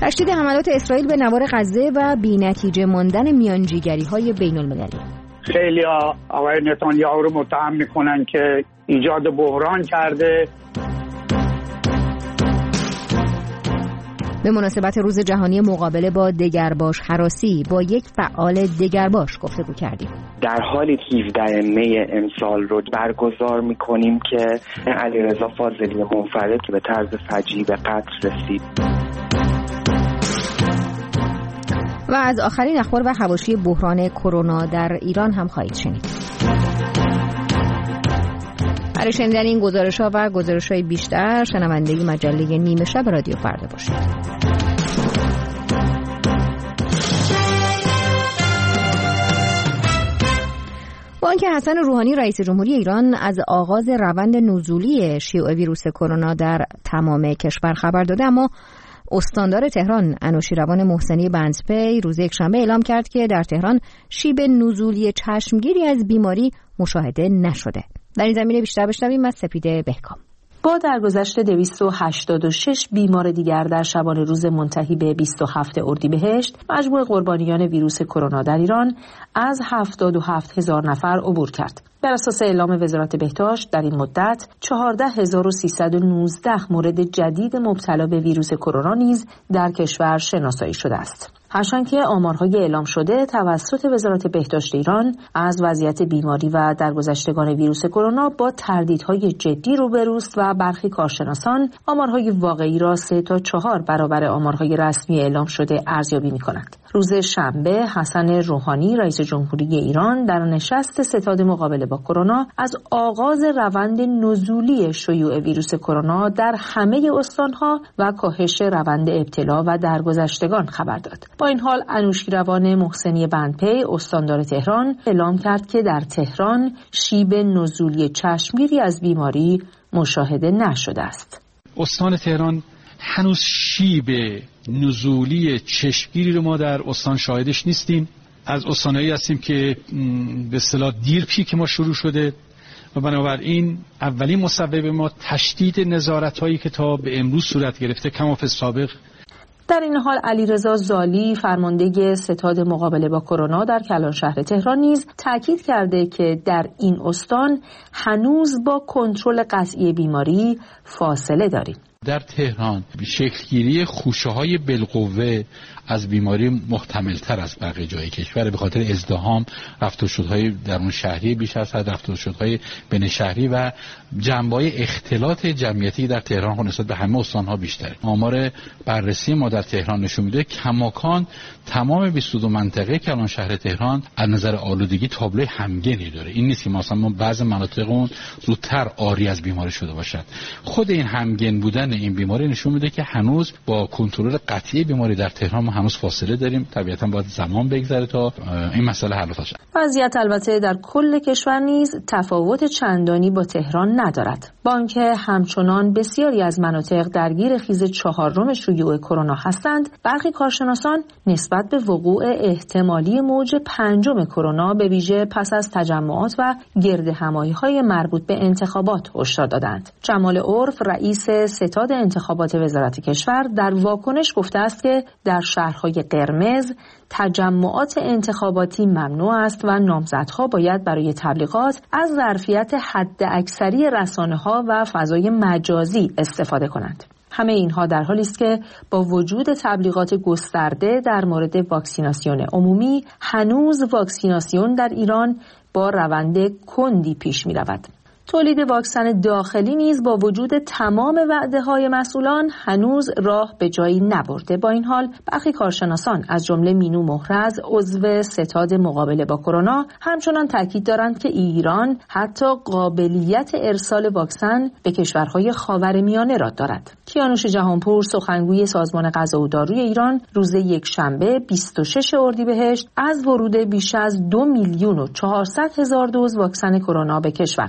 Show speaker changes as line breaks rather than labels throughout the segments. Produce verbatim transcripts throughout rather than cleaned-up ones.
تشدید حملات اسرائیل به نوار غزه و بی‌نتیجه ماندن میانجیگری‌های بین‌المللی.
خیلی آقای نتانیاهو رو متهم میکنن که ایجاد بحران کرده.
به مناسبت روز جهانی مقابله با دگرباش هراسی با یک فعال دگرباش گفتگو کردیم.
در حال هفدهم می امسال رو برگزار میکنیم که علیرضا فاضلی منفرد که به طرز فجیع به قتل رسید.
و از آخرین اخبار و حواشی بحران کرونا در ایران هم خواهید شنید. برای شنیدن این گزارش‌ها و گزارش‌های بیشتر شنونده مجله نیمه شب رادیو فردا باشید. با اینکه حسن روحانی رئیس جمهوری ایران از آغاز روند نزولی شیوع ویروس کرونا در تمام کشور خبر داده، اما استاندار تهران انوشیروان محسنی بندپی روز یکشنبه اعلام کرد که در تهران شیب نزولی چشمگیری از بیماری مشاهده نشده. در این زمینه بیشتر بشنویم از سپیده بهکام.
با درگذشت دویست و هشتاد و شش بیمار دیگر در شبانه روز منتهی به بیست و هفت اردیبهشت، مجموع قربانیان ویروس کرونا در ایران از هفتاد و هفت هزار نفر عبور کرد. بر اساس اعلام وزارت بهداشت در این مدت چهارده هزار و سیصد و نوزده مورد جدید مبتلا به ویروس کرونا نیز در کشور شناسایی شده است. هرچند که آمارهای اعلام شده توسط وزارت بهداشت ایران از وضعیت بیماری و درگذشتگان ویروس کرونا با تردیدهای جدی روبروست و برخی کارشناسان آمارهای واقعی را سه تا چهار برابر آمارهای رسمی اعلام شده ارزیابی می‌کنند. روز شنبه حسن روحانی رئیس جمهوری ایران در نشست ستاد مقابله با کرونا از آغاز روند نزولی شیوع ویروس کرونا در همه استانها و کاهش روند ابتلا و درگذشتگان خبر داد. با این حال انوشیروان محسنی بندپی استاندار تهران اعلام کرد که در تهران شیب نزولی چشمگیری از بیماری مشاهده نشده است.
استان تهران هنوز شیب نزولی چشمگیری رو ما در استان شاهدش نیستیم. از استانهایی هستیم که به اصطلاح دیر پیک ما شروع شده و بنابراین اولین مسبب ما تشدید نظارت‌هایی که تا به امروز صورت گرفته کما فی السابق.
در این حال علیرضا زالی فرمانده ستاد مقابله با کرونا در کلان شهر تهران نیز تاکید کرده که در این استان هنوز با کنترل قطعی بیماری فاصله داریم.
در تهران شکلگیری خوشه‌های بالقوه از بیماری محتمل‌تر از بقیه جای کشور به خاطر ازدحام، رفت و شدهای درون شهری بیش از حد، رفت و شدهای بین شهری و جنبه‌های اختلاط جمعیتی در تهران نسبت به همه استان‌ها بیشتره. آمار بررسی ما در تهران نشون میده کماکان تمام بیست و دو منطقه کلان شهر تهران از نظر آلودگی تابلوی همگنی داره. این نیست که مثلا ما بعضی مناطق اون زودتر عاری از بیماری شده باشد. خود این همگن بودن این بیماری نشون میده که هنوز با کنترل قطعی بیماری در تهران ما هنوز فاصله داریم. طبیعتاً باید زمان بگذره تا این مسئله حل بشه.
وضعیت البته در کل کشور نیز تفاوت چندانی با تهران ندارد. با اینکه همچنان بسیاری از مناطق درگیر خیز چهارم شیوع کرونا هستند، برخی کارشناسان نسبت به وقوع احتمالی موج پنجم کرونا به ویژه پس از تجمعات و گردهمایی‌های مربوط به انتخابات هشدار دادند. جمال عرف رئیس ستاد انتخابات وزارت کشور در واکنش گفته است که در شهرهای قرمز تجمعات انتخاباتی ممنوع است و نامزدها باید برای تبلیغات از ظرفیت حداکثری رسانه‌ها و فضای مجازی استفاده کنند. همه اینها در حالی است که با وجود تبلیغات گسترده در مورد واکسیناسیون عمومی، هنوز واکسیناسیون در ایران با روند کندی پیش می رود. تولید واکسن داخلی نیز با وجود تمام وعده‌های مسئولان هنوز راه به جایی نبرده. با این حال برخی کارشناسان از جمله مینو محرز عضو ستاد مقابله با کرونا همچنان تاکید دارند که ایران حتی قابلیت ارسال واکسن به کشورهای خاورمیانه را دارد. کیانوش جهانپور سخنگوی سازمان غذا و داروی ایران روز یکشنبه بیست و شش اردیبهشت از ورود بیش از دو میلیون و چهارصد هزار دوز واکسن کرونا به کشور خبر داد.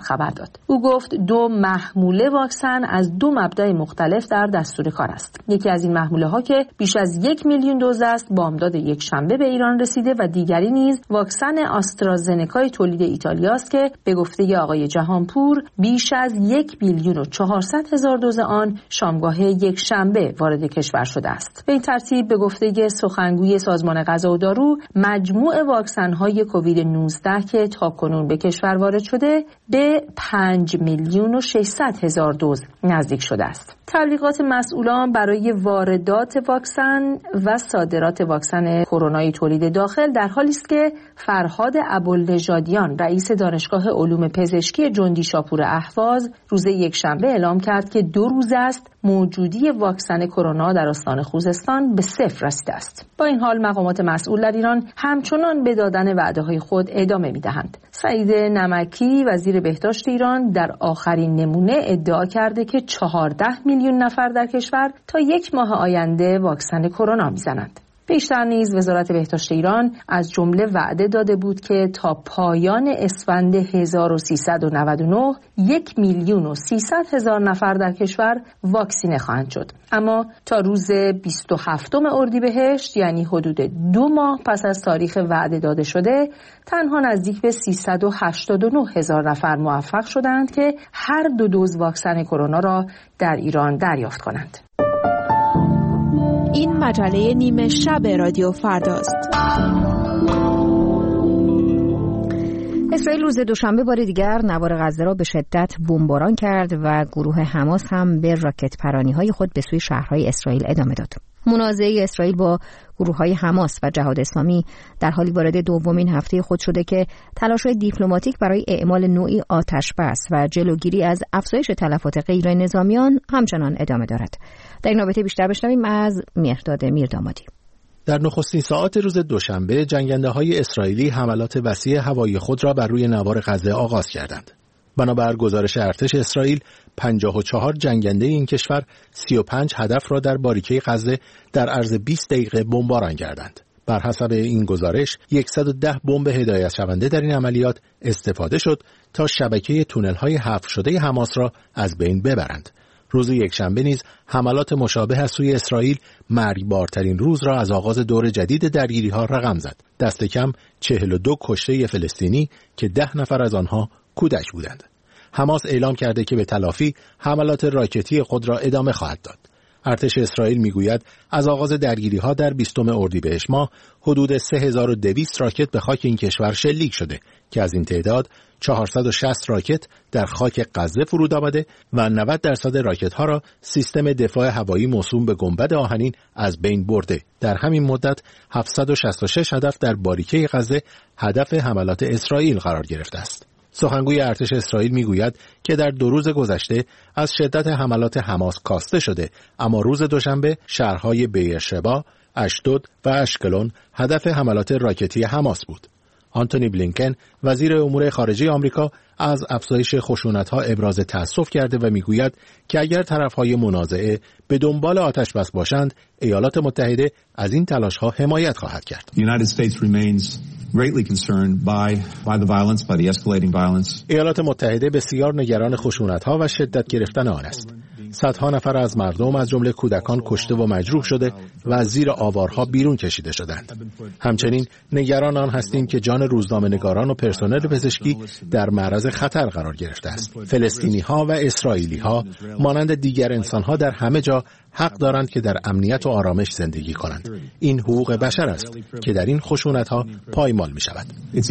داد. او گفت دو محموله واکسن از دو مبدأ مختلف در دستور کار است. یکی از این محموله ها که بیش از یک میلیون دوز است بامداد یک شنبه به ایران رسیده و دیگری نیز واکسن آسترازنکای تولید ایتالیا است که به گفته آقای جهانپور بیش از یک میلیون و چهارصد هزار دوز آن شامگاه یک شنبه وارد کشور شده است. به این ترتیب به گفته سخنگوی سازمان غذا و دارو مجموع واکسن‌های کووید نوزده که تاکنون به کشور وارد شده به پنج میلیون و ششصد هزار دوز نزدیک شده است. تبلیغات مسئولان برای واردات واکسن و صادرات واکسن کرونای تولید داخل در حالی است که فرهاد ابوالنژادیان رئیس دانشگاه علوم پزشکی جندی شاپور اهواز روز یکشنبه اعلام کرد که دو روز است موجودی واکسن کرونا در استان خوزستان به صفر رسیده است. با این حال مقامات مسئول در ایران همچنان به دادن وعده‌های خود ادامه می‌دهند. سعید نمکی وزیر بهداشت ایران در آخرین نمونه ادعا کرده که چهارده میلیون نفر در کشور تا یک ماه آینده واکسن کرونا می‌زنند. پیشتر نیز وزارت بهداشت ایران از جمله وعده داده بود که تا پایان اسفند هزار و سیصد و نود و نه یک میلیون و سیصد هزار نفر در کشور واکسینه خواهند شد. اما تا روز بیست و هفتم اردیبهشت یعنی حدود دو ماه پس از تاریخ وعده داده شده تنها نزدیک به سیصد و هشتاد و نه هزار نفر موفق شدند که هر دو دوز واکسن کرونا را در ایران دریافت کنند.
این مجله نیمه شب رادیو فرداست.
اسرائیل روز دوشنبه بار دیگر نوار غزه را به شدت بمباران کرد و گروه حماس هم به راکت پرانی‌های خود به سوی شهرهای اسرائیل ادامه داد. منازعه اسرائیل با گروه‌های حماس و جهاد اسلامی در حالی وارد دومین هفته خود شده که تلاش‌های دیپلماتیک برای اعمال نوعی آتش‌بس و جلوگیری از افزایش تلفات غیر نظامیان همچنان ادامه دارد. در این رابطه بیشتر بشنویم از مهرداد میردامادی.
در نخستین ساعات روز دوشنبه جنگنده‌های اسرائیلی حملات وسیع هوایی خود را بر روی نوار غزه آغاز کردند. بنابر گزارش ارتش اسرائیل پنجاه و چهار جنگنده این کشور سی و پنج هدف را در باریکه غزه در عرض بیست دقیقه بمباران کردند. بر حسب این گزارش صد و ده بمب هدایت شونده در این عملیات استفاده شد تا شبکه تونل‌های حفر شده حماس را از بین ببرند. روز یکشنبه نیز حملات مشابه از سوی اسرائیل مرگبارترین روز را از آغاز دور جدید درگیری‌ها رقم زد. دست کم چهل و دو کشته فلسطینی که ده نفر از آنها کودک بودند. حماس اعلام کرده که به تلافی حملات راکتی خود را ادامه خواهد داد. ارتش اسرائیل میگوید از آغاز درگیری‌ها در بیستم اردیبهشت ماه حدود سه هزار و دویست راکت به خاک این کشور شلیک شده که از این تعداد چهارصد و شصت راکت در خاک غزه فرود آمده و نود درصد راکت‌ها را سیستم دفاع هوایی موسوم به گنبد آهنین از بین برده. در همین مدت هفتصد و شصت و شش هدف در باریکه غزه هدف حملات اسرائیل قرار گرفته است. سخنگوی ارتش اسرائیل میگوید که در دو روز گذشته از شدت حملات حماس کاسته شده، اما روز دوشنبه شهرهای بیرشبا، اشدود و اشکلون هدف حملات راکتی حماس بود. آنتونی بلینکن وزیر امور خارجه آمریکا از افزایش خشونت‌ها ابراز تأسف کرده و میگوید که اگر طرف‌های منازعه به دنبال آتش‌بس باشند، ایالات متحده از این تلاش‌ها حمایت خواهد کرد. ایالات متحده بسیار نگران خشونت‌ها و شدت گرفتن آن است. صدها نفر از مردم از جمله کودکان کشته و مجروح شده و از زیر آوارها بیرون کشیده شدند. همچنین نگران آن هستیم که جان روزنامه‌نگاران و پرسنل پزشکی در معرض خطر قرار گرفته است. فلسطینی‌ها و اسرائیلی‌ها مانند دیگر انسان‌ها در همه جا حق دارند که در امنیت و آرامش زندگی کنند. این حقوق بشر است که در این خشونت‌ها پایمال می‌شود.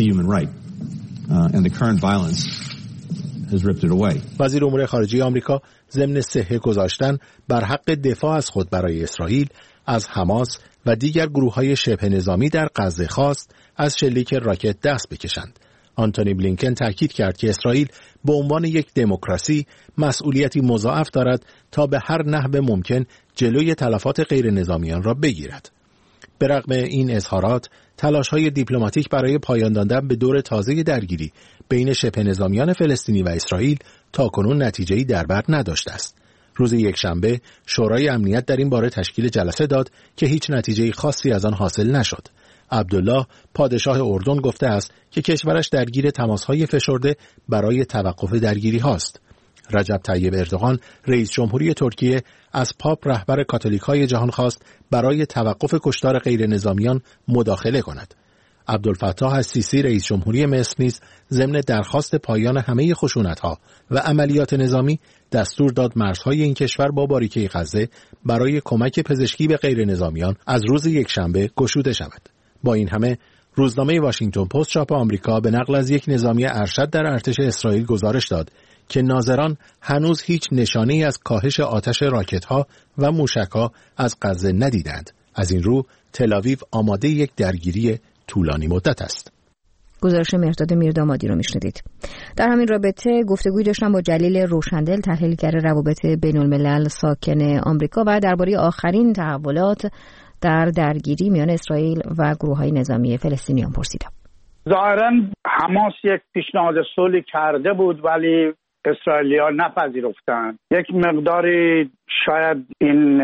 وزیر امور خارجه آمریکا ضمن صحه گذاشتن بر حق دفاع از خود برای اسرائیل از حماس و دیگر گروه‌های شبه نظامی در غزه خواست از شلیک راکت دست بکشند. آنتونی بلینکن تاکید کرد که اسرائیل به عنوان یک دموکراسی مسئولیتی مضاعف دارد تا به هر نحو ممکن جلوی تلفات غیر نظامیان را بگیرد. به رغم این اظهارات، تلاش‌های دیپلماتیک برای پایان دادن به دور تازه درگیری بین شبه نظامیان فلسطینی و اسرائیل تاکنون نتیجه‌ای در بر نداشته است. روز یکشنبه شورای امنیت در این باره تشکیل جلسه داد که هیچ نتیجه‌ای خاصی از آن حاصل نشد. عبدالله پادشاه اردن گفته است که کشورش درگیر تماس‌های فشرده برای توقف درگیری هاست. رجب طیب اردوغان رئیس جمهوری ترکیه از پاپ رهبر کاتولیک‌های جهان خواست برای توقف کشتار غیر نظامیان مداخله کند. عبدالفتاح السیسی رئیس جمهوری مصر نیز ضمن درخواست پایان همه خشونت‌ها و عملیات نظامی دستور داد مرزهای این کشور با باریکه غزه برای کمک پزشکی به غیر نظامیان از روز یکشنبه گشوده شود. با این همه روزنامه واشنگتن پست چاپ آمریکا به نقل از یک نظامی ارشد در ارتش اسرائیل گزارش داد که ناظران هنوز هیچ نشانه‌ای از کاهش آتش راکت‌ها و موشک‌ها از غزه ندیدند. از این رو تل‌آویو آماده یک درگیری طولانی مدت است.
گزارش مهرداد میردامادی رو میشنیدید. در همین رابطه گفتگوی داشتم با جلیل روشندل، تحلیلگر روابط بین الملل ساکن آمریکا، و درباره آخرین تحولات در درگیری میان اسرائیل و گروه‌های نظامی فلسطینیان پرسیدم.
ظاهراً حماس یک پیشنهاد صلح کرده بود ولی اسرائیلی‌ها نپذیرفتند. یک مقداری شاید این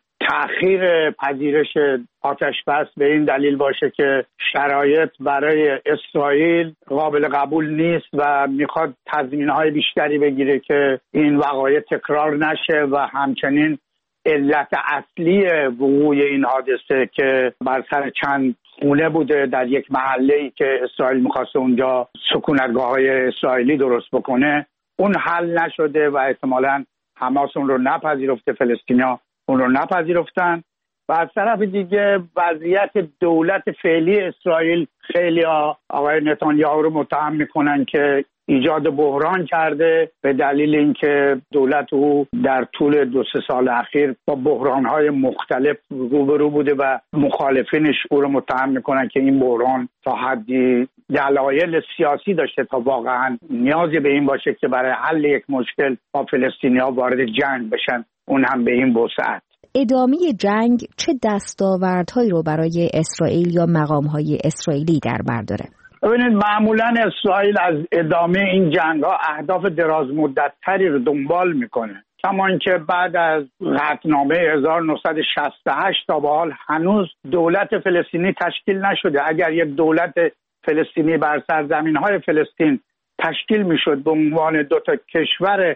تأخیر پذیرش آتش بس به این دلیل باشه که شرایط برای اسرائیل قابل قبول نیست و میخواد تضمین‌های بیشتری بگیره که این وقایع تکرار نشه و همچنین علت اصلی وقوع این حادثه که بر سر چند خونه بوده در یک محله‌ای که اسرائیل میخواسته اونجا سکونتگاه‌های اسرائیلی درست بکنه، اون حل نشده و احتمالاً حماس اون رو نپذیرفته، فلسطینیا اون رو نپذیرفتن. و از طرف دیگه وضعیت دولت فعلی اسرائیل خیلی آقای نتانیاهو رو متهم میکنن که ایجاد بحران کرده به دلیل اینکه دولت او در طول دو سه سال اخیر با بحران‌های مختلف روبرو بوده و مخالفینش او رو متهم میکنن که این بحران تا حدی دلایل سیاسی داشته تا واقعا نیازی به این باشه که برای حل یک مشکل با فلسطینی‌ها وارد جنگ بشن، اون هم به این وسعت.
ادامه جنگ چه دستاوردهایی رو برای اسرائیل یا مقام‌های اسرائیلی در بر داره؟
ببینید معمولا اسرائیل از ادامه این جنگ‌ها اهداف دراز مدت‌تری رو دنبال میکنه، کما اینکه بعد از قطعنامه هزار و نهصد و شصت و هشت تا به حال هنوز دولت فلسطینی تشکیل نشده. اگر یک دولت فلسطینی بر سرزمین‌های فلسطین تشکیل میشد به عنوان دو تا کشور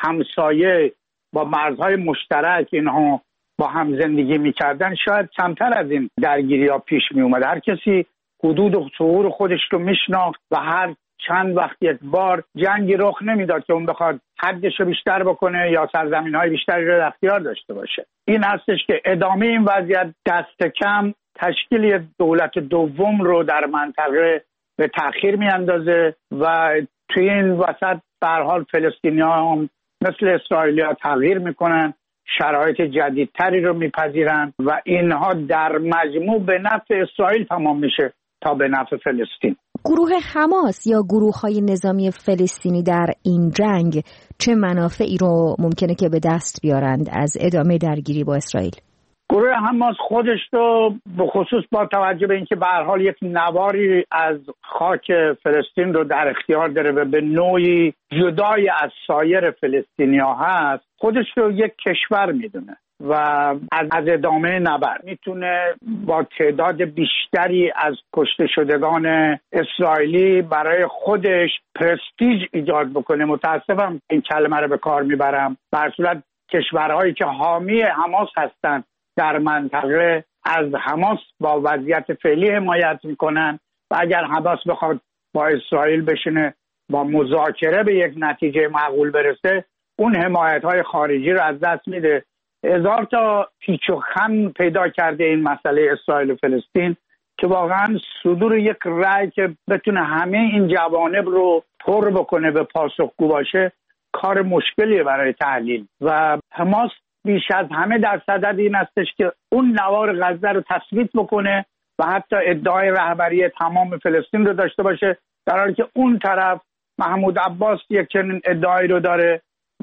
همسایه با مرزهای مشترک اینها با هم زندگی میکردن، شاید کمتر از این درگیری ها پیش می اومد. هر کسی حدود و ظهور خودش رو میشناخت و هر چند وقت یک بار جنگی رخ نمیداد که اون بخواد حدش رو بیشتر بکنه یا سرزمین های بیشتری رو در اختیار داشته باشه. این هستش که ادامه این وضعیت دست کم تشکیل دولت دوم رو در منطقه به تأخیر میاندازه و توی این وسط به هر حال فلسطینی‌ها مثل اسرائیلی‌ها تغییر میکنن، شرایط جدیدتری رو میپذیرن و اینها در مجموع به نفع اسرائیل تمام میشه تا به نفع فلسطین.
گروه حماس یا گروه‌های نظامی فلسطینی در این جنگ چه منافعی رو ممکنه که به دست بیارند از ادامه درگیری با اسرائیل؟
گروه حماس خودش رو به خصوص با توجه به اینکه به هر حال یک نواری از خاک فلسطین رو در اختیار داره و به نوعی جدای از سایر فلسطینی‌ها هست، خودش رو یک کشور میدونه و از ادامه نبرد میتونه با تعداد بیشتری از کشته شدگان اسرائیلی برای خودش پرستیژ ایجاد بکنه. متاسفم این کلمه رو به کار میبرم. به هر صورت کشورهایی که حامی حماس هستن در منطقه از حماس با وضعیت فعلی حمایت میکنن و اگر حماس بخواد با اسرائیل بشینه با مذاکره به یک نتیجه معقول برسه، اون حمایت‌های خارجی رو از دست میده. هزار تا پیچ و خم پیدا کرده این مسئله اسرائیل و فلسطین که واقعا صدور یک رأی که بتونه همه این جوانب رو پر بکنه به پاسخگو باشه کار مشکلیه برای تحلیل و حماس بیش از همه در صدد این هستش که اون نوار غزه رو تثبیت بکنه و حتی ادعای رهبری تمام فلسطین رو داشته باشه، در حالی که اون طرف محمود عباس یک چنین ادعایی رو داره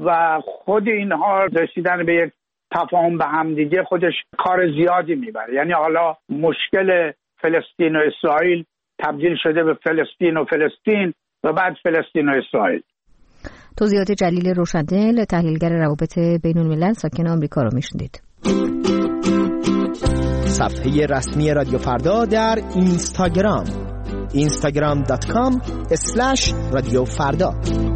و خود اینها رسیدن به یک تفاهم به هم دیگه خودش کار زیادی میبره. یعنی حالا مشکل فلسطین و اسرائیل تبدیل شده به فلسطین و فلسطین و بعد فلسطین و اسرائیل.
توضیحات جلیل روشندل، تحلیلگر روابط بین الملل ساکن آمریکا رو میشنید.
صفحه رسمی رادیو فردا در اینستاگرام اینستاگرام دات کام اسلش رادیو فردا.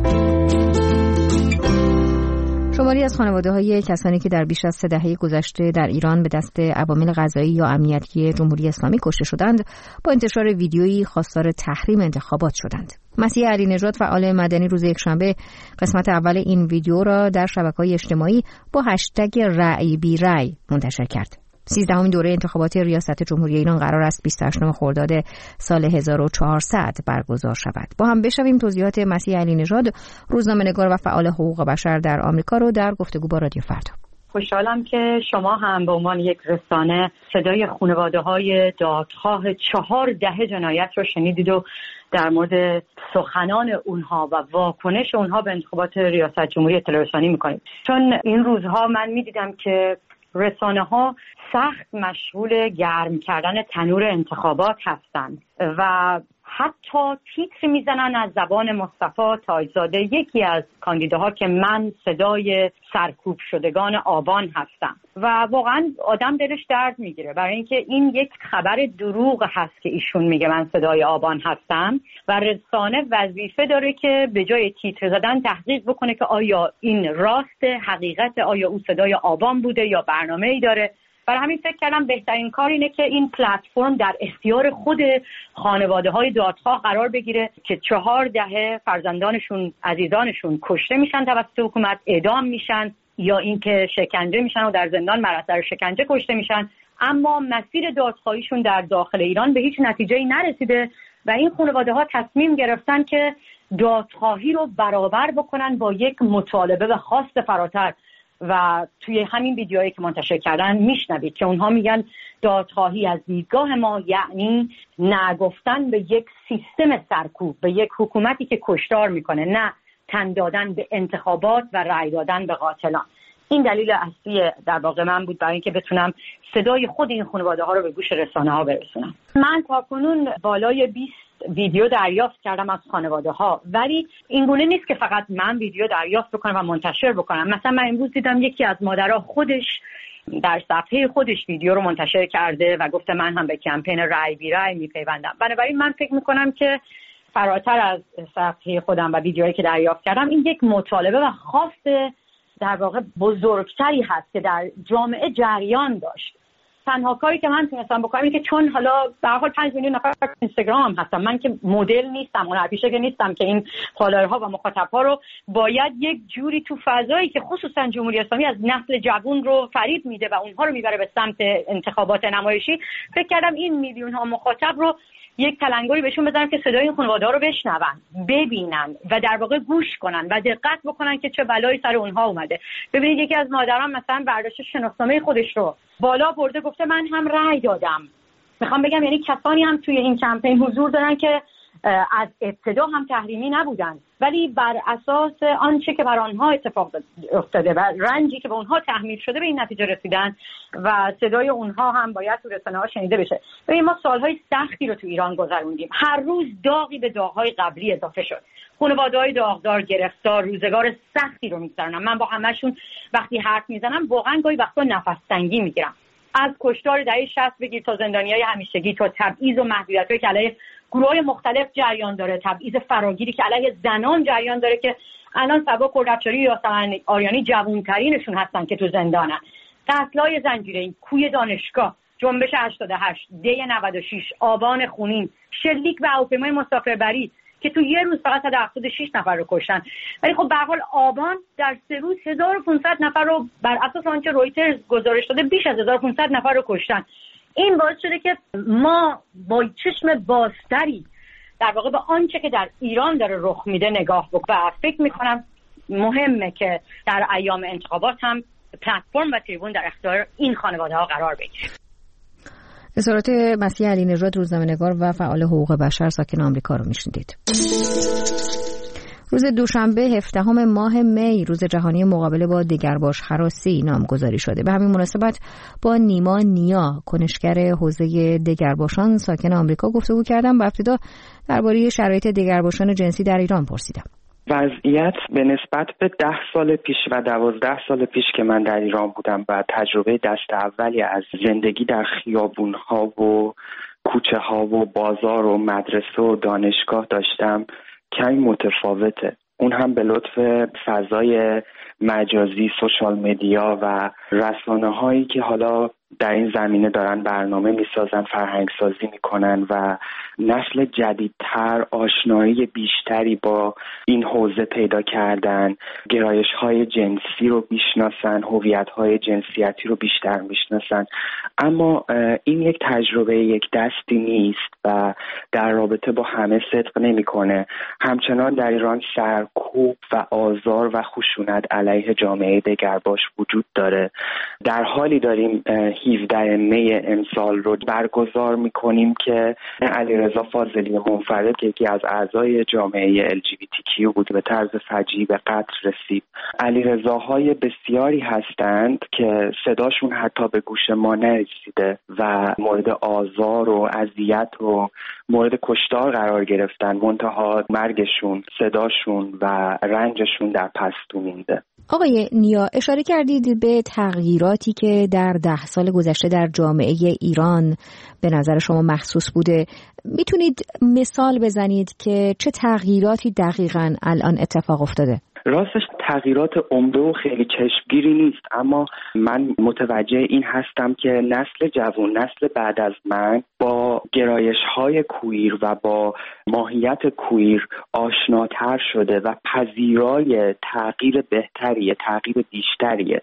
شماری از خانواده‌های کسانی که در بیش از سه دهه گذشته در ایران به دست عوامل قضایی یا امنیتی جمهوری اسلامی کشته شدند، با انتشار ویدیویی خواستار تحریم انتخابات شدند. مسیح علی نژاد، فعال مدنی، روز یکشنبه قسمت اول این ویدیو را در شبکه‌های اجتماعی با هشتگ رأی بی رأی منتشر کرد. سیزدهمین دوره انتخابات ریاست جمهوری ایران قرار است بیست و هشتم خرداد سال هزار و چهارصد برگزار شود. با هم بشنویم توضیحات مسیح علی نژاد، روزنامه‌نگار و فعال حقوق بشر در آمریکا رو در گفتگو با رادیو فردا.
خوشحالم که شما هم به عنوان یک رسانه صدای خانواده‌های دادخواه چهار دهه جنایت رو شنیدید و در مورد سخنان اونها و واکنش اونها به انتخابات ریاست جمهوری اطلاع رسانی می‌کنید. چون این روزها من می‌دیدم که رسانه‌ها سخت مشغول گرم کردن تنور انتخابات هستند و حتی تیتر میزنن از زبان مصطفی تاجزاده، یکی از کاندیداها که من صدای سرکوب شدگان آبان هستم، و واقعا آدم دلش درد میگیره برای اینکه این یک خبر دروغ هست که ایشون میگه من صدای آبان هستم و رسانه وظیفه داره که به جای تیتر زدن تحقیق بکنه که آیا این راست، حقیقت، آیا او صدای آبان بوده یا برنامه‌ای داره. برای همین فکر کردم بهترین کار اینه که این پلتفرم در اختیار خود خانواده‌های دادخواه قرار بگیره که چهار دهه فرزندانشون، عزیزانشون کشته میشن توسط حکومت، اعدام میشن یا اینکه شکنجه میشن و در زندان بر اثر شکنجه کشته میشن، اما مسیر دادخواهیشون در داخل ایران به هیچ نتیجه‌ای نرسیده و این خانواده‌ها تصمیم گرفتن که دادخواهی رو برابر بکنن با یک مطالبه و خواست فراتر. و توی همین ویدیوهایی که منتشر کردن میشنوید که اونها میگن دادخواهی از دیدگاه ما یعنی نگفتن به یک سیستم سرکوب، به یک حکومتی که کشتار میکنه، نه تن دادن به انتخابات و رأی دادن به قاتلان. این دلیل اصلی در واقع من بود برای اینکه بتونم صدای خود این خانواده ها رو به گوش رسانه ها برسونم. من تاکنون بالای بیست ویدیو دریافت کردم از خانواده ها، ولی این گونه نیست که فقط من ویدیو دریافت بکنم و منتشر بکنم. مثلا من امروز دیدم یکی از مادرها خودش در صفحه خودش ویدیو رو منتشر کرده و گفته من هم به کمپین رأی بی رأی میپیوندم. بنابراین من فکر میکنم که فراتر از صفحه خودم و ویدیوهایی که دریافت کردم، این یک مطالبه و خواست در واقع بزرگتری هست که در جامعه جریان داشت. تنها کاری که من تونستم بکنم این که چون حالا به هر حال پنج میلیون نفر اینستاگرام هم هستم، من که مدل نیستم، اون پیشه که نیستم که این فالوورها و مخاطب‌ها رو باید یک جوری تو فضایی که خصوصا جمهوری اسلامی از نسل جوان رو فریب میده و اونها رو میبره به سمت انتخابات نمایشی، فکر کردم این میلیون ها مخاطب رو یک تلنگری بهشون بزنم که صدای این خانواده‌ها رو بشنون، ببینن و در واقع گوش کنن و دقت بکنن که چه بلایی سر اونها اومده. ببینید یکی از مادران مثلا برداشت شناسنامه خودش رو بالا برده، گفته من هم رأی دادم. میخوام بگم یعنی کسانی هم توی این کمپین حضور دارن که از ابتدا هم تحریمی نبودن، ولی بر اساس آنچه که بر آنها اتفاق افتاده و رنجی که به اونها تحمیل شده به این نتیجه رسیدن و صدای اونها هم باید تو رسانه‌ها شنیده بشه. ببین ما سالهای سختی رو تو ایران گذروندیم، هر روز داغی به داغ‌های قبلی اضافه شد. خانواده‌های داغدار، گرفتار، روزگار سختی رو می‌گذرونن. من با همه‌شون وقتی حرف میزنم واقعا گاهی وقتا نفس تنگی میگیرم. از کشتار دهه شصت بگیر تا زندانیای همیشگی، تا تبعیض و محدودیت‌هایی که علیه گروه‌های مختلف جریان داره، تبعیض فراگیری که علیه زنان جریان داره که الان سبا کردافشاری یا یاسمن آریانی جوان‌ترینشون هستن که تو زندانن. قتل‌های زنجیره‌ای، کوی دانشگاه، جنبش هشتاد و هشت، دی نود و شش، آبان خونین، شلیک به هواپیمای مسافربری که تو یه روز فقط هفتاد و شش نفر رو کشتن. ولی خب به هر حال آبان در سه روز هزار و پانصد نفر رو بر اساس آنچه رویترز گزارش داده بیش از هزار و پانصد نفر رو کشتن. این باعث شده که ما با چشم بازتری در واقع به آنچه که در ایران داره رخ میده نگاه بکنیم و فکر میکنم مهمه که در ایام انتخابات هم پلتفرم و تریبون در اختیار این خانواده ها قرار بگیره.
اظهارات مسیح علی نژاد، روزنامه‌نگار و فعال حقوق بشر ساکن آمریکا رو میشنیدید. روز دوشنبه هفدهم ماه می روز جهانی مقابله با دگرباش هراسی نامگذاری شده. به همین مناسبت با نیما نیا، کنشگر حوزه دگرباشان ساکن آمریکا گفتگو کردم و ابتدا درباره شرایط دگرباشان جنسی در ایران پرسیدم.
وضعیت به نسبت به ده سال پیش و دوازده سال پیش که من در ایران بودم و تجربه دست اولی از زندگی در خیابون‌ها و کوچه ها و بازار و مدرسه و دانشگاه داشتم کمی متفاوته. اون هم به لطف فضای مجازی، سوشال مدیا و رسانه هایی که حالا در این زمینه دارن برنامه میسازن، فرهنگ سازی میکنن و نسل جدیدتر آشنایی بیشتری با این حوزه پیدا کردن، گرایش های جنسی رو بیشناسن، هویت های جنسیتی رو بیشتر میشناسن. اما این یک تجربه یک دستی نیست و در رابطه با همه صدق نمیکنه. همچنان در ایران سرکوب و آزار و خشونت علیه جامعه دگرباش وجود داره. در حالی داریم هفدهم می امسال رو برگزار میکنیم که علیرضا فاضلی منفرد که یکی از اعضای جامعه ال جی بی تی کیو بود به طرز فجیع به قتل رسید. علیرضاهای بسیاری هستند که صداشون حتی به گوش ما نرسیده و مورد آزار و اذیت و مورد کشتار قرار گرفتن، منتها مرگشون، صداشون و رنجشون در پستو مونده.
آقای نیا، اشاره کردید به تغییراتی که در ده سال گذشته در جامعه ایران به نظر شما مخصوص بوده. میتونید مثال بزنید که چه تغییراتی دقیقاً الان اتفاق افتاده؟
راستش تغییرات عمده و خیلی چشمگیری نیست، اما من متوجه این هستم که نسل جوان، نسل بعد از من با گرایش‌های کویر و با ماهیت کویر آشناتر شده و پذیرای تغییر بهتریه، تغییر بیشتریه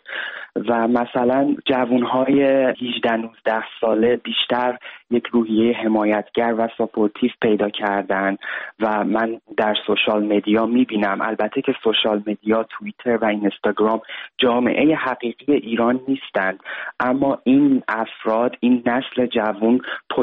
و مثلا جوان‌های هجده نوزده ساله بیشتر یک روحیه حمایتگر و ساپورتیو پیدا کردن و من در سوشال مدیا میبینم، البته که سوشال مدیا، توییتر و اینستاگرام جامعه حقیقی ایران نیستند، اما این افراد، این نسل جوان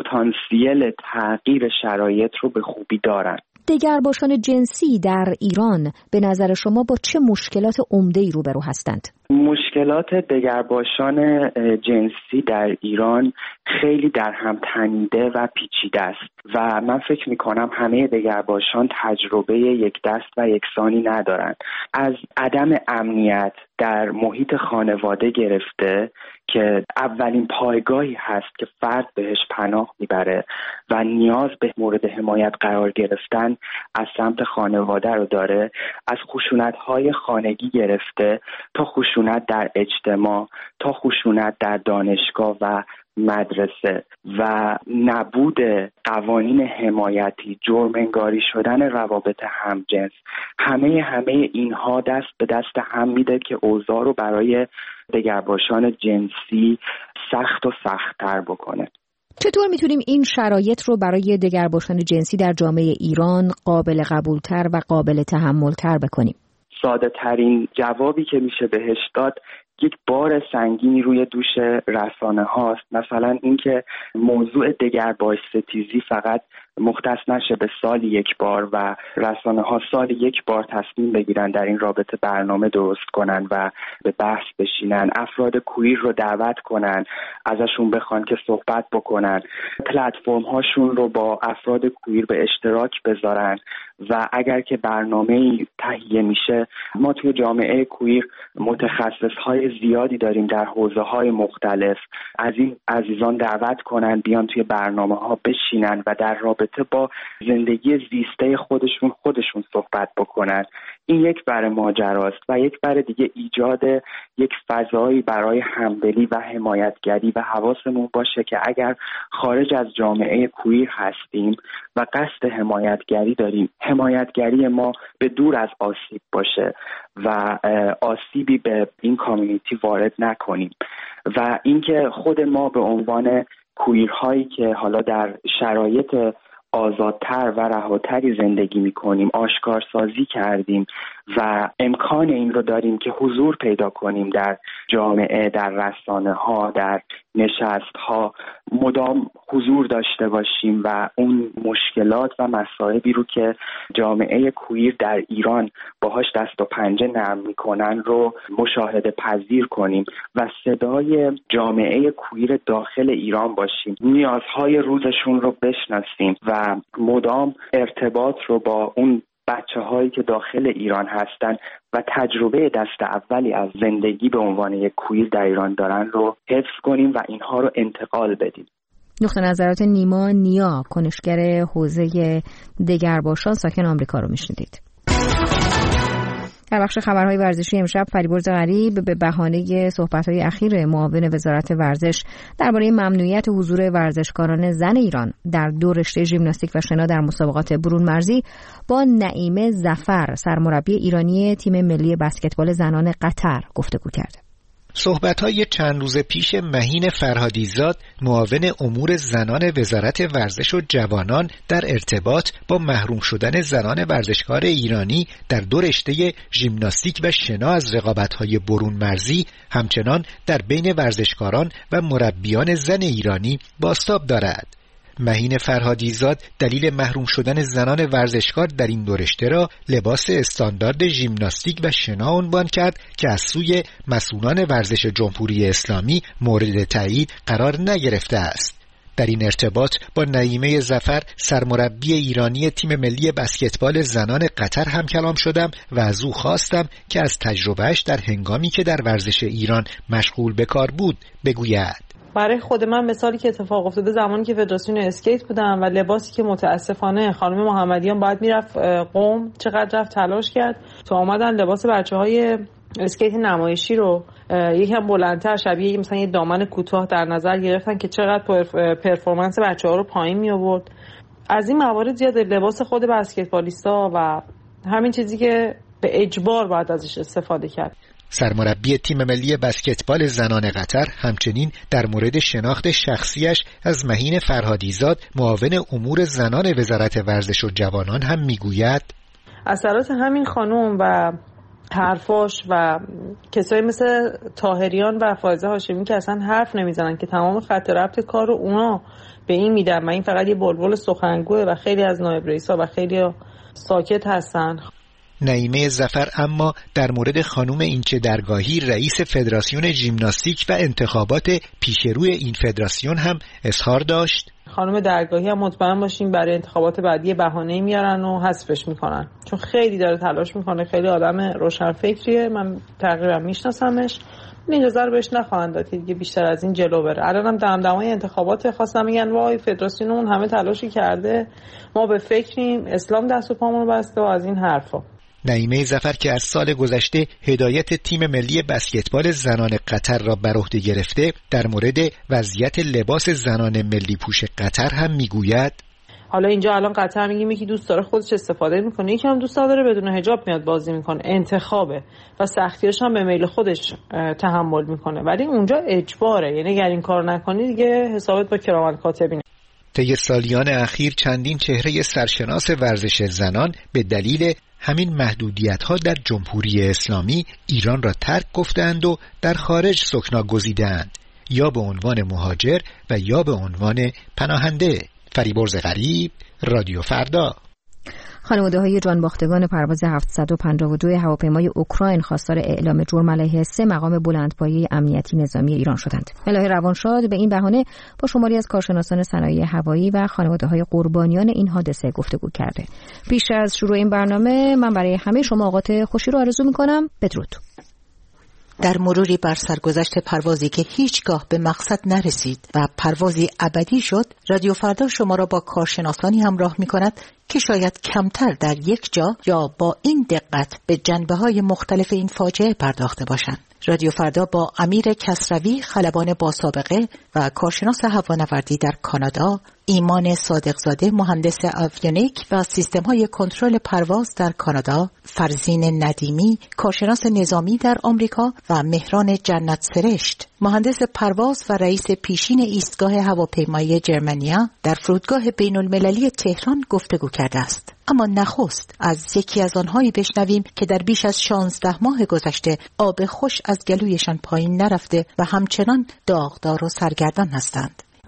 پتانسیل تغییر شرایط رو به خوبی دارن.
دگرباشان جنسی در ایران به نظر شما با چه مشکلات عمده‌ای روبرو هستند؟
مشکلات دگرباشان جنسی در ایران خیلی در هم تنیده و پیچیده است و من فکر می‌کنم همه دگرباشان تجربه یک دست و یکسانی ندارند. از عدم امنیت در محیط خانواده گرفته که اولین پایگاهی هست که فرد بهش پناه میبره و نیاز به مورد حمایت قرار گرفتن از سمت خانواده رو داره، از خشونت‌های خانگی گرفته تا خشونت در اجتماع، تا خشونت در دانشگاه و مدرسه و نبود قوانین حمایتی، جرم انگاری شدن روابط همجنس، همه همه اینها دست به دست هم میده که اوضاع رو برای دگرباشان جنسی سخت و سخت‌تر بکنه.
چطور میتونیم این شرایط رو برای دگرباشان جنسی در جامعه ایران قابل قبولتر و قابل تحملتر بکنیم؟
ساده ترین جوابی که میشه بهش داد یک بار سنگینی روی دوش رسانه هاست. مثلا اینکه موضوع دگرباش ستیزی فقط مختص نشه به سال یک بار و رسانه ها سال یک بار تصمیم بگیرن در این رابطه برنامه درست کنن و به بحث بشینن، افراد کویر رو دعوت کنن، ازشون بخوان که صحبت بکنن، پلتفرم هاشون رو با افراد کویر به اشتراک بذارن و اگر که برنامه‌ای تهیه میشه، ما توی جامعه کویر متخصص های زیادی داریم در حوزه های مختلف، از این عزیزان دعوت کنن بیان توی برنامه ها بشینن و در رابطه با زندگی زیسته خودشون خودشون صحبت بکنن. این یک بر ماجراست و یک بر دیگه ایجاد یک فضایی برای همدلی و حمایتگری و حواسمون باشه که اگر خارج از جامعه کویر هستیم و قصد حمایتگری داریم، حمایتگری ما به دور از آسیب باشه و آسیبی به این کامیونیتی وارد نکنیم و اینکه خود ما به عنوان کویرهایی که حالا در شرایط آزادتر و رهاتری زندگی میکنیم آشکارسازی کردیم و امکان این رو داریم که حضور پیدا کنیم در جامعه، در رسانه ها، در نشست ها، مدام حضور داشته باشیم و اون مشکلات و مصائبی رو که جامعه کویر در ایران باهاش دست و پنجه نرم میکنن رو مشاهده پذیر کنیم و صدای جامعه کویر داخل ایران باشیم، نیازهای روزشون رو بشناسیم و مدام ارتباط رو با اون بچه هایی که داخل ایران هستن و تجربه دست اولی از زندگی به عنوان یک کویر در ایران دارن رو حفظ کنیم و اینها رو انتقال بدیم.
نقطه نظرات نیما نیا، کنشگر حوزه دگرباشان ساکن آمریکا رو میشنیدید. در بخش خبرهای ورزشی امشب فریبرز غریب به بهانه صحبت‌های اخیر معاون وزارت ورزش درباره ممنوعیت حضور ورزشکاران زن ایران در دو رشته ژیمناستیک و شنا در مسابقات برون مرزی با نعیمه ظفر، سرمربی ایرانی تیم ملی بسکتبال زنان قطر گفتگو کرد.
صحبت‌های چند روز پیش مهین فرهادیزاد، معاون امور زنان وزارت ورزش و جوانان در ارتباط با محروم شدن زنان ورزشکار ایرانی در دو رشته ژیمناستیک و شنا از رقابت‌های برون مرزی همچنان در بین ورزشکاران و مربیان زن ایرانی بازتاب دارد. مهین فرهادیزاد دلیل محروم شدن زنان ورزشکار در این دو رشته را لباس استاندارد ژیمناستیک و شنا عنوان کرد که از سوی مسئولان ورزش جمهوری اسلامی مورد تایید قرار نگرفته است. در این ارتباط با نعیمه ظفر، سرمربی ایرانی تیم ملی بسکتبال زنان قطر هم کلام شدم و از او خواستم که از تجربهش در هنگامی که در ورزش ایران مشغول به کار بود بگوید.
برای خود من مثالی که اتفاق افتاده زمانی که فدراسیون اسکیت بودم و لباسی که متاسفانه خانم محمدیان باید میرفت قم، چقدر رفت تلاش کرد تا اومدن لباس بچه‌های اسکیت نمایشی رو یکم بلندتر شبیه مثلا یه دامن کوتاه در نظر گرفتن که چقدر پرفورمنس بچه‌ها رو پایین می آورد. از این موارد زیاد لباس خود بسکتبالیستا و همین چیزی که به اجبار باید ازش استفاده کرد.
سرمربی تیم ملی بسکتبال زنان قطر همچنین در مورد شناخت شخصیش از مهین فرهادیزاد، معاون امور زنان وزارت ورزش و جوانان هم میگوید
اثرات همین خانم و حرفاش و کسایی مثل طاهریان و فائزه هاشمی که اصلا حرف نمیزنن که تمام خط ربط کار رو اونا به این میدن و این فقط یه بلبل سخنگوه و خیلی از نایب رئیسا و خیلی ساکت هستن.
نعیمه ظفر اما در مورد خانم اینچه درگاهی، رئیس فدراسیون ژیمناستیک و انتخابات پیشروی این فدراسیون هم اظهار داشت.
خانم درگاهی هم مطمئن باشین برای انتخابات بعدی بهانه‌ای میارن و حذفش میکنن، چون خیلی داره تلاش میکنه، خیلی آدم روشنفکریه، من تقریبا میشناسمش. این اجازه رو بهش نخواهند داد که دیگه بیشتر از این جلو بره. الانم دمدمای انتخابات خواستم میگن وای فدراسیونمون همه تلاشی کرده، ما به فکریم، اسلام دست و پامون بسته و از این حرفا.
نعیمه ظفر که از سال گذشته هدایت تیم ملی بسکتبال زنان قطر را بر عهده گرفته، در مورد وضعیت لباس زنان ملی پوش قطر هم میگوید
حالا اینجا الان قطر میگیم یکی دوست داره خودش استفاده میکنه، یکی هم دوست داره بدون حجاب میاد بازی میکنه، انتخابه و سختیاش هم به میل خودش تحمل میکنه، ولی اونجا اجباره، یعنی اگر این کار نکنی دیگه حسابت با کرامت کاتبینه.
طی سالیان اخیر چندین چهره سرشناس ورزش زنان به دلیل همین محدودیت‌ها در جمهوری اسلامی ایران را ترک گفتند و در خارج سکنا گزیدند، یا به عنوان مهاجر و یا به عنوان پناهنده. فریبرز غریب، رادیو فردا.
خانواده‌های جانباختگان پرواز هفتصد و پنجاه و دو هواپیمای اوکراین خواستار اعلام جرم علیه سه مقام بلندپایه امنیتی نظامی ایران شدند. الهه روانشاد به این بهانه با شماری از کارشناسان صنایع هوایی و خانواده‌های قربانیان این حادثه گفتگو کرده. پیش از شروع این برنامه من برای همه شما اوقات خوشی رو آرزو می‌کنم. بدرود.
در مروری بر سرگذشت پروازی که هیچگاه به مقصد نرسید و پروازی ابدی شد، رادیو فردا شما را با کارشناسانی همراه می کند که شاید کمتر در یک جا یا با این دقت به جنبه‌های مختلف این فاجعه پرداخته باشند. رادیو فردا با امیر کسروی، خلبان با سابقه و کارشناس هوانوردی در کانادا، ایمان صادقزاده، مهندس آویونیک و سیستم‌های کنترل پرواز در کانادا، فرزین ندیمی، کارشناس نظامی در آمریکا و مهران جنت سرشت، مهندس پرواز و رئیس پیشین ایستگاه هواپیمایی جرمنیا در فرودگاه بین‌المللی تهران گفتگو کرده است. اما نخست از یکی از آنهایی بشنویم که در بیش از شانزده ماه گذشته آب خوش از گلویشان پایین نرفته و همچنان داغدار و سرگردان هستند.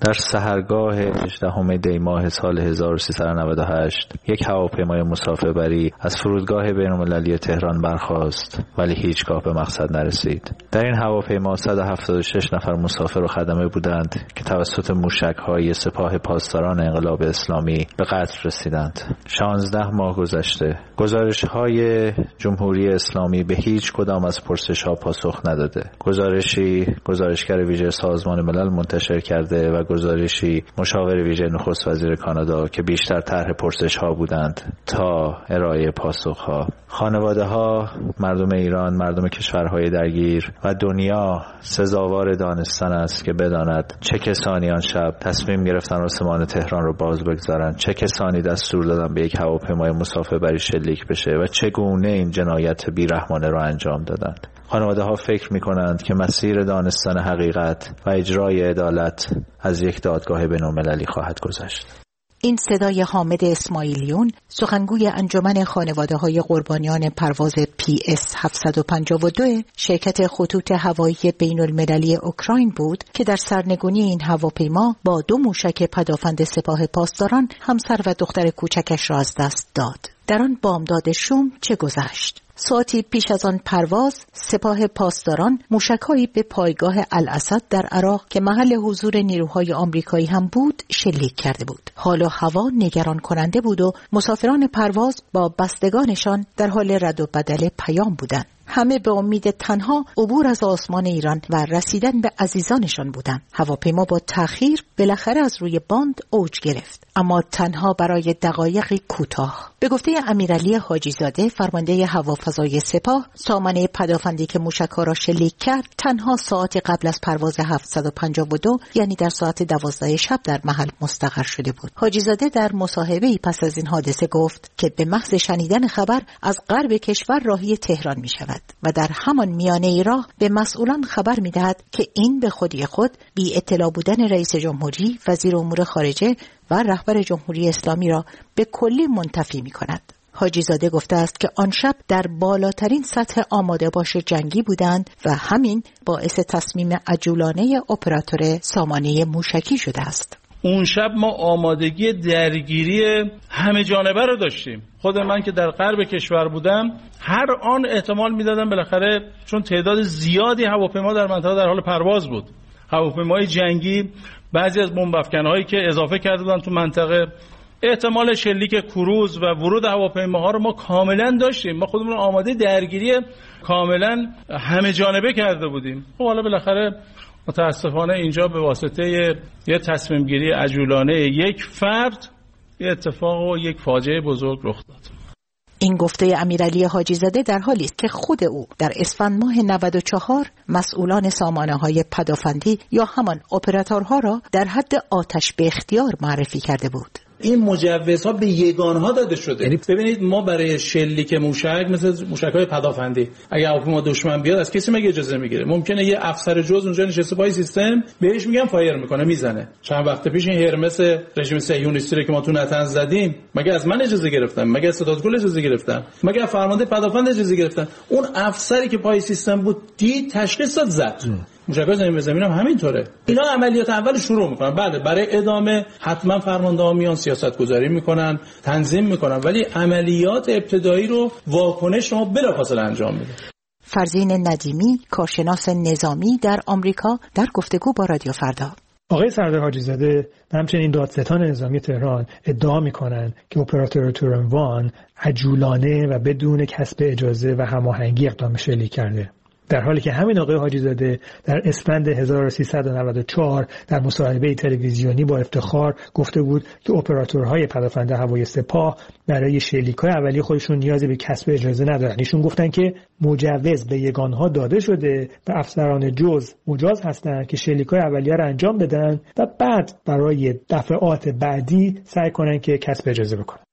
در سحرگاه هجدهم دی ماه سال هزار و سیصد و نود و هشت یک هواپیمای مسافربری از فرودگاه بین‌المللی تهران برخاست ولی هیچگاه به مقصد نرسید. در این هواپیما صد و هفتاد و شش نفر مسافر و خدمه بودند که توسط موشک‌های سپاه پاسداران انقلاب اسلامی به قتل رسیدند. شانزده ماه گذشته، گزارش‌های جمهوری اسلامی به هیچ کدام از پرسش‌ها پاسخ نداده. گزارشی گزارشگر ویژه سازمان ملل منتشر کرده و گزارشی مشاور ویژه نخست وزیر کانادا که بیشتر طرح پرسش‌ها بودند تا ارائه پاسخ‌ها. خانواده‌ها، مردم ایران، مردم کشورهای درگیر و دنیا سزاوار دانستن است که بداند چه کسانی آن شب تصمیم گرفتن آسمان تهران رو باز بگذارند، چه کسانی دستور دادن به یک هواپیمای مسافربری شلیک بشه و چگونه این جنایت بیرحمانه را انجام دادند. خانواده ها فکر می کنند که مسیر دانستن حقیقت و اجرای عدالت از یک دادگاه بین‌المللی خواهد گذشت.
این صدای حامد اسماعیلیون، سخنگوی انجمن خانواده‌های قربانیان پرواز پی اس هفتصد و پنجاه و دو شرکت خطوط هوایی بین‌المللی اوکراین بود که در سرنگونی این هواپیما با دو موشک پدافند سپاه پاسداران همسر و دختر کوچکش را از دست داد. در آن بامداد شوم چه گذشت؟ ساعتی پیش از آن پرواز، سپاه پاسداران موشک‌هایی به پایگاه الاسد در عراق که محل حضور نیروهای آمریکایی هم بود شلیک کرده بود. حال و هوا نگران کننده بود و مسافران پرواز با بستگانشان در حال رد و بدل پیام بودند. همه به امید تنها عبور از آسمان ایران و رسیدن به عزیزانشان بودند. هواپیما با تأخیر بالاخره از روی باند اوج گرفت، اما تنها برای دقایقی کوتاه. به گفته امیرعلی حاجی زاده، فرمانده هوافضای سپاه، سامانه پدافندی که موشک‌ها را شلیک کرد تنها ساعت قبل از پرواز هفتصد و پنجاه و دو، یعنی در ساعت دوازده شب در محل مستقر شده بود. حاجی زاده در مصاحبه‌ای پس از این حادثه گفت که به محض شنیدن خبر از غرب کشور راهی تهران می‌شود و در همان میانه راه به مسئولان خبر می‌دهد که این به خودی خود بی اطلاع بودن رئیس جمهوری، وزیر امور خارجه و رهبر جمهوری اسلامی را به کلی منتفی می‌کند. حاجی زاده گفته است که آن شب در بالاترین سطح آماده باش جنگی بودند و همین باعث تصمیم عجولانه اپراتور سامانه موشکی شده است.
اون شب ما آمادگی درگیری همه جانبه رو داشتیم. خود من که در غرب کشور بودم هر آن احتمال میدادم بالاخره، چون تعداد زیادی هواپیما در منطقه در حال پرواز بود، هواپیمای جنگی، بعضی از بمب افکن‌هایی که اضافه کرده بودن تو منطقه، احتمال شلیک کروز و ورود هواپیماها رو ما کاملا داشتیم. ما خودمون آماده درگیری کاملا همه جانبه کرده بودیم. خب حالا بالاخره متاسفانه اینجا به واسطه یه تصمیم گیری عجولانه یک فرد یه اتفاق و یک فاجعه بزرگ رخ داد.
این گفته امیرعلی حاجی زاده در حالی است که خود او در اسفند ماه نود و چهار مسئولان سامانه‌های پدافندی یا همان اپراتورها را در حد آتش به اختیار معرفی کرده بود.
این مجوزها به یگانها داده شده. یعنی ببینید ما برای شلیک موشک مثل موشک‌های پدافندی اگه هواپیما دشمن بیاد از کسی مگه اجازه میگیره؟ ممکنه یه افسر جز اونجا نشسته پای سیستم بهش میگن فایر میکنه، میزنه. چند وقت پیش این هرمس رژیم صهیونیستی رو که ما تو نتنز زدیم، مگه از من اجازه گرفتم؟ مگه از ستادگل اجازه گرفتم؟ مگه فرمانده پدافند اجازه گرفتن؟ اون افسری که پای سیستم بود دید تشخیص داد زد. موشک‌های زمین به زمین هم همینطوره. اینا عملیات اول شروع میکنن، بله برای ادامه حتما فرمانده‌ها میان سیاست‌گذاری میکنن، تنظیم میکنن، ولی عملیات ابتدایی رو واکنش شما بلافاصله انجام میده.
فرزین ندیمی، کارشناس نظامی در آمریکا، در گفتگو با رادیو فردا.
آقای سردار حاجی زاده و همچنین دادستان نظامی تهران ادعا میکنن که اپراتور تورن وان عجولانه و بدون کسب اجازه و هماهنگی اقدام شلیک کرده، در حالی که همین آقای حاجی زاده در اسفند هزار و سیصد و نود و چهار در مصاحبه تلویزیونی با افتخار گفته بود که اپراتورهای پدافند هوایی سپاه برای شلیک‌های اولیه خودشون نیازی به کسب اجازه ندارن. ایشون گفتن که مجوز به یگانها داده شده و افسران جز مجاز هستند که شلیک‌های اولیه رو انجام بدن و بعد برای دفعات بعدی سعی کنن که کسب اجازه بکنن.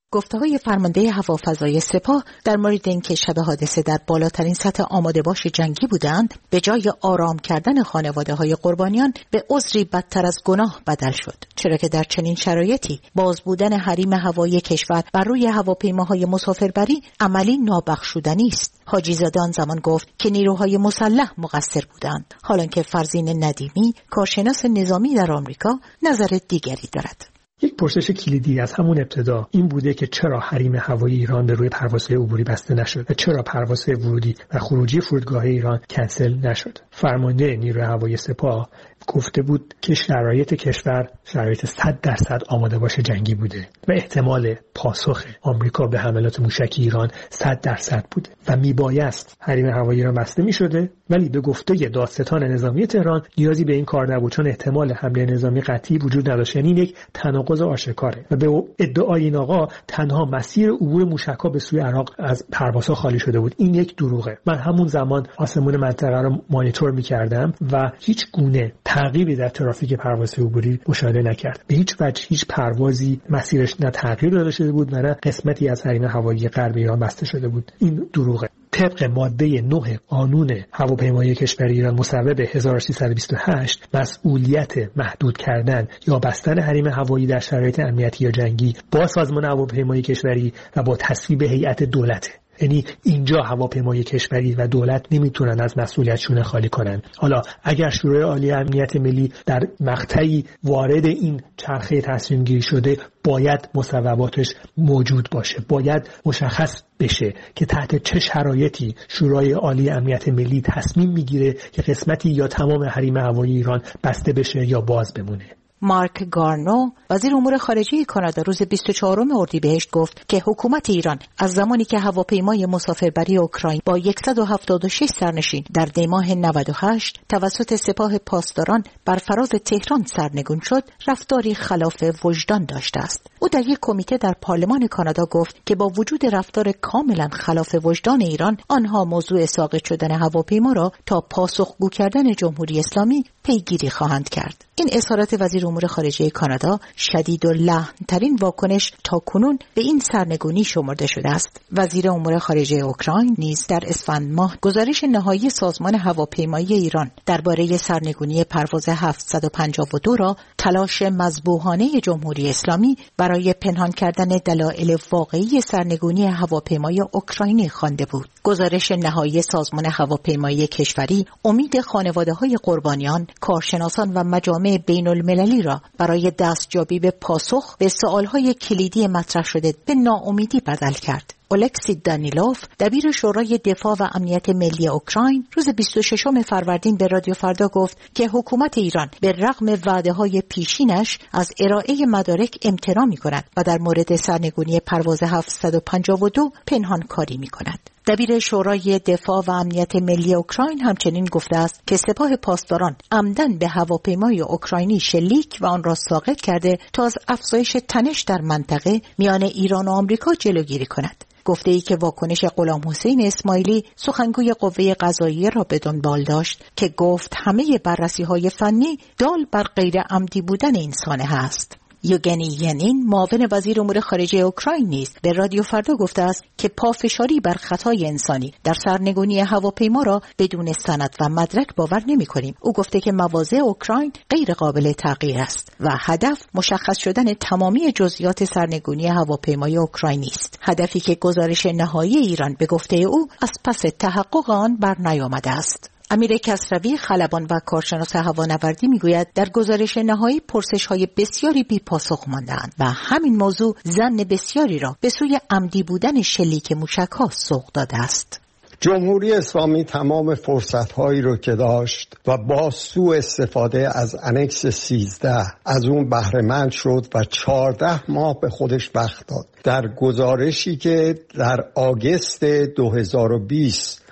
گفته‌های فرمانده هوافضای سپاه در مورد اینکه شب حادثه در بالاترین سطح آماده باش جنگی بودند، به جای آرام کردن خانواده‌های قربانیان به عذری بدتر از گناه بدل شد، چرا که در چنین شرایطی باز بودن حریم هوایی کشور بر روی هواپیماهای مسافربری عملی نابخشودنی است. حاجی زاده آن زمان گفت که نیروهای مسلح مقصر بودند، حالانکه فرزین ندیمی، کارشناس نظامی در آمریکا، نظر دیگری دارد.
یک پرسش کلیدی از همون ابتدا این بوده که چرا حریم هوایی ایران به روی پروازهای عبوری بسته نشد و چرا پروازهای ورودی و خروجی فرودگاه ایران کنسل نشد. فرمانده نیروی هوایی سپاه گفته بود که شرایط کشور شرایط صد درصد آماده باش جنگی بوده و احتمال پاسخ آمریکا به حملات موشکی ایران صد درصد بوده و میبایست حریم هوایی ایران بسته میشده، ولی به گفته دادستان نظامی تهران نیازی به این کار نبود، چون احتمال حمله نظامی قطعی وجود نداشت. یعنی یک تناقض آشکاره و به ادعای این آقا تنها مسیر عبور موشک‌ها به سوی عراق از پروازها خالی شده بود. این یک دروغه. من همون زمان آسمون منطقه رو مانیتور می‌کردم و هیچ گونه تغییری در ترافیک پروازهای عبوری مشاهده نکرد. به هیچ وجه هیچ پروازی مسیرش نه تغییر داده شده بود نه قسمتی از حریم هوایی غرب ایران بسته شده بود. این دروغه. طبق ماده نه قانون هواپیمایی کشور ایران مصوب هزار و سیصد و بیست و هشت مسئولیت محدود کردن یا بستن حریم هوایی در شرایط امنیتی یا جنگی با سازمان هواپیمایی کشوری و با تصویب هیئت دولته. یعنی اینجا هواپیمای کشوری و دولت نمیتونن از مسئولیتشون خالی کنن. حالا اگر شورای عالی امنیت ملی در مقطعی وارد این چرخه تصمیم گیری شده، باید مصوباتش موجود باشه، باید مشخص بشه که تحت چه شرایطی شورای عالی امنیت ملی تصمیم میگیره که قسمتی یا تمام حریم هوایی ایران بسته بشه یا باز بمونه.
مارک گارنو وزیر امور خارجه کانادا روز بیست و چهارم اردیبهشت گفت که حکومت ایران از زمانی که هواپیمای مسافربری اوکراین با صد و هفتاد و شش سرنشین در دی ماه نود و هشت توسط سپاه پاسداران بر فراز تهران سرنگون شد، رفتاری خلاف وجدان داشته است. او در یک کمیته در پارلمان کانادا گفت که با وجود رفتار کاملا خلاف وجدان ایران، آنها موضوع ساقط شدن هواپیما را تا پاسخگو کردن جمهوری اسلامی پیگیری خواهند کرد. این اظهارات وزیر امور خارجه کانادا شدید و لحن‌ترین واکنش تاکنون به این سرنگونی شمرده شده است. وزیر امور خارجه اوکراین نیز در اسفند ماه گزارش نهایی سازمان هواپیمایی ایران درباره سرنگونی پرواز هفتصد و پنجاه و دو را تلاش مذبوحانه جمهوری اسلامی برای پنهان کردن دلایل واقعی سرنگونی هواپیمای اوکراینی خوانده بود. گزارش نهایی سازمان هواپیمایی کشوری امید خانواده‌های قربانیان، کارشناسان و مجامع بین المللی را برای دستیابی به پاسخ به سوالهای کلیدی مطرح شده به ناامیدی بدل کرد. اولکسی دانیلوف دبیر شورای دفاع و امنیت ملی اوکراین روز بیست و ششم فروردین به رادیو فردا گفت که حکومت ایران به رغم وعده‌های پیشینش از ارائه مدارک امتناع می‌کند و در مورد سرنگونی پرواز هفتصد و پنجاه و دو پنهان کاری می‌کند. دبیر شورای دفاع و امنیت ملی اوکراین همچنین گفته است که سپاه پاسداران عمدن به هواپیمای اوکراینی شلیک و آن را ساقط کرده تا از افزایش تنش در منطقه میان ایران و آمریکا جلوگیری کند. گفته ای که واکنش غلام حسین اسماعیلی سخنگوی قوه قضاییه را به دنبال داشت که گفت همه بررسی‌های فنی دال بر غیر عمدی بودن این سانحه است. یوگنی ینین معاون وزیر امور خارجه اوکراین نیز به رادیو فردا گفته است که پافشاری بر خطای انسانی در سرنگونی هواپیما را بدون سند و مدرک باور نمی‌کنیم. او گفته که مواضع اوکراین غیر قابل تغییر است و هدف مشخص شدن تمامی جزئیات سرنگونی هواپیمای اوکراینی است، هدفی که گزارش نهایی ایران به گفته او از پس تحقق آن بر نیامده است. امیر کسروی خلبان و کارشناس هوانوردی میگوید در گزارش نهایی پرسش‌های بسیاری بی پاسخ مانده‌اند و همین موضوع ظن بسیاری را به سوی عمدی بودن شلیک موشک‌ها سوق داده است.
جمهوری اسلامی تمام فرصت‌هایی رو که داشت و با سوء استفاده از انکس سیزده از اون بهره مند شد و چهارده ماه به خودش وقت داد. در گزارشی که در آگوست دو هزار و بیست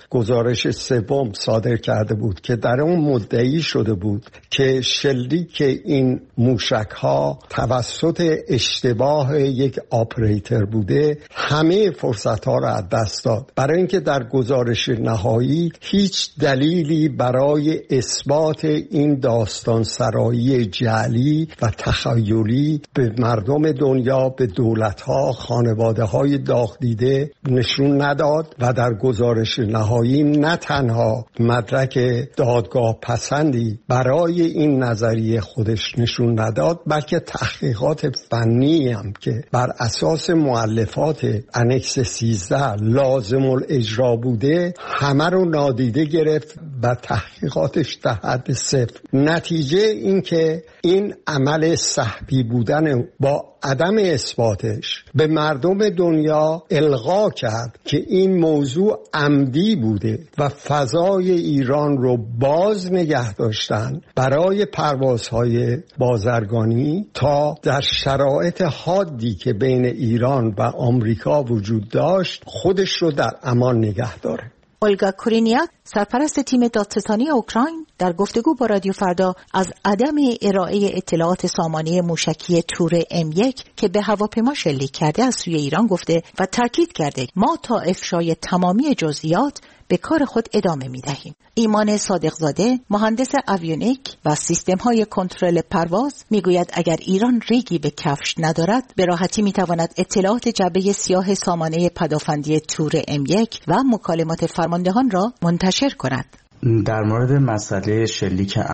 گزارش سوم صادر کرده بود که در اون مدعی شده بود که شلیک این موشک‌ها توسط اشتباه یک آپریتر بوده، همه فرصت‌ها را از دست داد. برای اینکه در گزارش نهایی هیچ دلیلی برای اثبات این داستان سرایی جعلی و تخیلی به مردم دنیا، به دولت‌ها، خانواده‌های داغ دیده نشون نداد و در گزارش نهایی نه تنها مدرک دادگاه پسندی برای این نظریه خودش نشون نداد، بلکه تحقیقات فنی هم که بر اساس مؤلفات انکس سیزده لازم الاجرا بوده همه رو نادیده گرفت و تحقیقاتش در حد صفر. نتیجه این که این عمل سحبی بودن با عدم اثباتش به مردم دنیا القا کرد که این موضوع عمدی بوده و فضای ایران رو باز نگه داشتن برای پروازهای بازرگانی تا در شرایط حادی که بین ایران و آمریکا وجود داشت خودش رو در امان نگه داره.
اولگا کورینیاک، سرپرست تیم دادستانی اوکراین، در گفتگو با رادیو فردا از عدم ارائه اطلاعات سامانه موشکی تور ام یک که به هواپیما شلیک کرده از سوی ایران گفته و تاکید کرده ما تا افشای تمامی جزئیات به کار خود ادامه می دهیم. ایمان صادقزاده، مهندس اویونیک و سیستم های کنترل پرواز، می گوید اگر ایران ریگی به کفش ندارد به راحتی می تواند اطلاعات جعبه سیاه سامانه پدافندی تور ام یک و مکالمات فرماندهان را منتشر کند.
در مورد مسئله شلیک